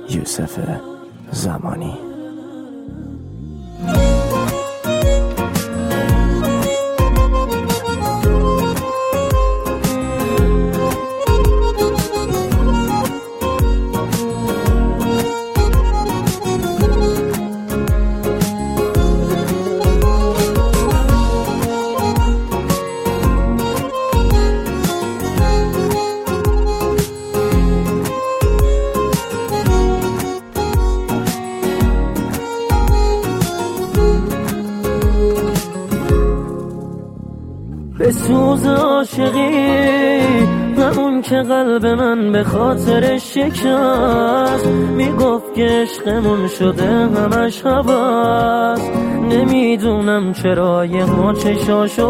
یوسف زمانی. به سوز عاشقی همون که قلب من به خاطر شکست، میگفت که عشقمون شده همش هوس. نمیدونم چرا یه ها چشاشو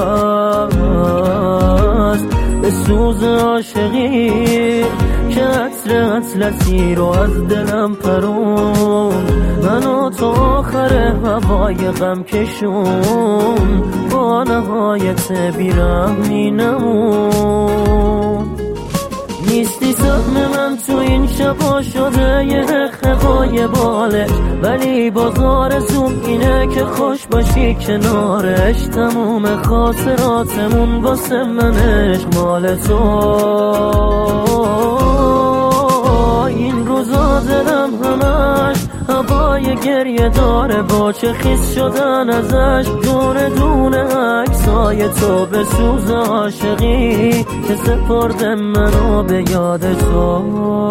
بست. به سوز عاشقی که عطر اطلسی رو از دلم پرون، منو تا آخر هوای غم کشون، با نهایت بیرحمی نمون. نیستی سهم من تو این شبا شده یه خفای باله، ولی بازار زوم اینه که خوش باشی کنارش. تموم خاطراتمون واسه من عشق مال تو. این روزا دلم همش هوای گریه داره، با چه خیس شدن ازش دونه دونه عکسای تو. به سوز عاشقی که سپردم منو به یاد تو.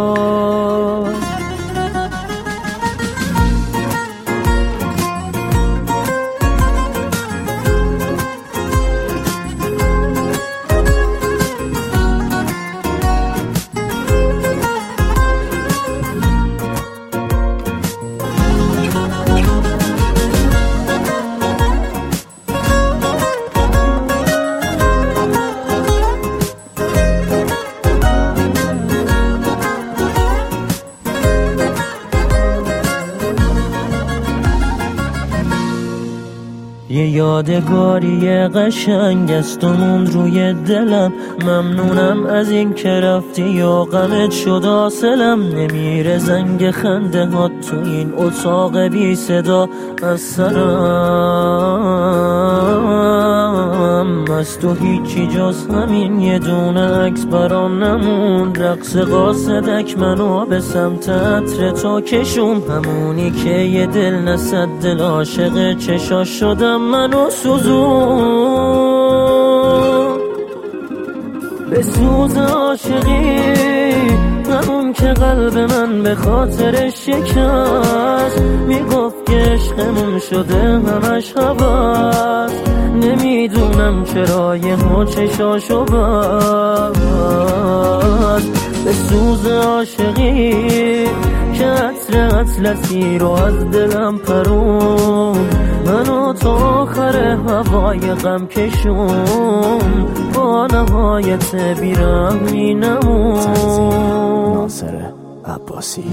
یه یادگاری قشنگ است و موند روی دلم. ممنونم از این که رفتی و غمت شد حاصلم. نمیره زنگ خنده ها تو این اتاق بی صدا از سرم. از تو هیچی جز همین یه دونه عکس برام نموند. رقص قاصدک منو به سمت عطر تو کشون، همونی که یه دل نصد دل عاشق چشاش شدم منو سوزون. به سوز عاشقی همون که قلب من به خاطر شکست، میگفت که عشقمون شده همش هوس. نمیدونم چرا یه ها چشاشو بست. به سوز عاشقی که عطر اطلسی رو از دلم پرون، منو تا آخر هوای غم کشون، با نهایت بیرحمی نمون. ناصر عباسی.